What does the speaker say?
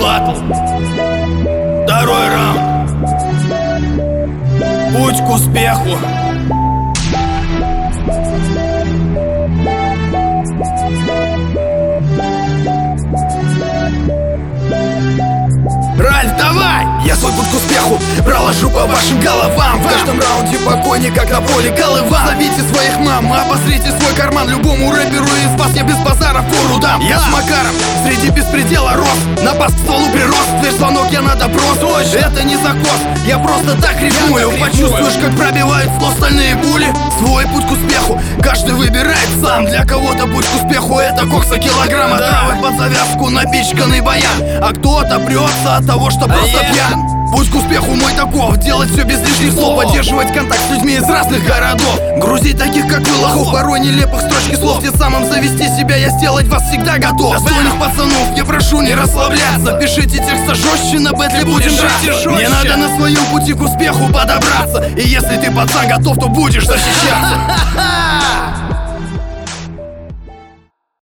батл. Второй раунд. Путь к успеху. Ральф, давай! Я свой путь к успеху проложу по вашим головам. В каждом раунде покойник, как на поле Колыван. Зовите своих мам, обосрите свой карман. Любому рэперу из вас я без базара фору дам. Я с Макаром среди беспредела рос, на бас к стволу прирос. Дверь звонок, я на допрос. Это не закос, я просто так рифмую. Почувствуешь, как пробивают слов стальные пули. Свой путь к успеху каждый выбирает сам. Для кого-то путь к успеху это кокса килограмма, травы под завязку, напичканный баян. А кто-то прется от того, что просто пьян. Путь к успеху мой таков: делать все без лишних слов, поддерживать контакт с людьми из разных городов, грузить таких, как вы, лохов, порой нелепых строчки слов. Тем самым завести себя я сделать вас всегда готов. Достойных пацанов я прошу не расслабляться. Пишите текста жестче, на бэтле будем драться. Мне надо на своем пути к успеху подобраться. И если ты, пацан, готов, то будешь защищаться.